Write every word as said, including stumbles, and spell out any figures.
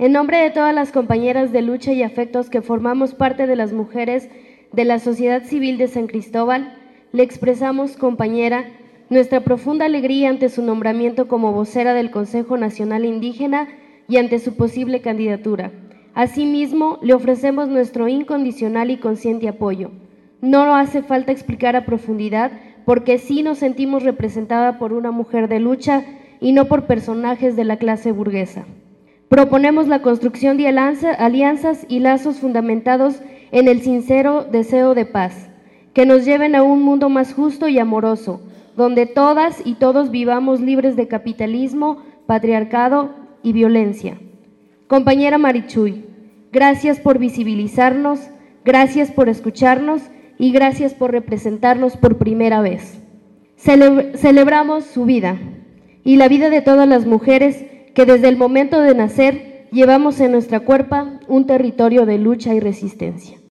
En nombre de todas las compañeras de lucha y afectos que formamos parte de las mujeres de la sociedad civil de San Cristóbal, le expresamos, compañera, nuestra profunda alegría ante su nombramiento como vocera del Consejo Nacional Indígena y ante su posible candidatura. Asimismo, le ofrecemos nuestro incondicional y consciente apoyo. No lo hace falta explicar a profundidad, porque sí nos sentimos representada por una mujer de lucha y no por personajes de la clase burguesa. Proponemos la construcción de alianzas y lazos fundamentados en el sincero deseo de paz, que nos lleven a un mundo más justo y amoroso, donde todas y todos vivamos libres de capitalismo, patriarcado y violencia. Compañera Marichuy, gracias por visibilizarnos, gracias por escucharnos y gracias por representarnos por primera vez. Cele- celebramos su vida y la vida de todas las mujeres que desde el momento de nacer llevamos en nuestra cuerpa un territorio de lucha y resistencia.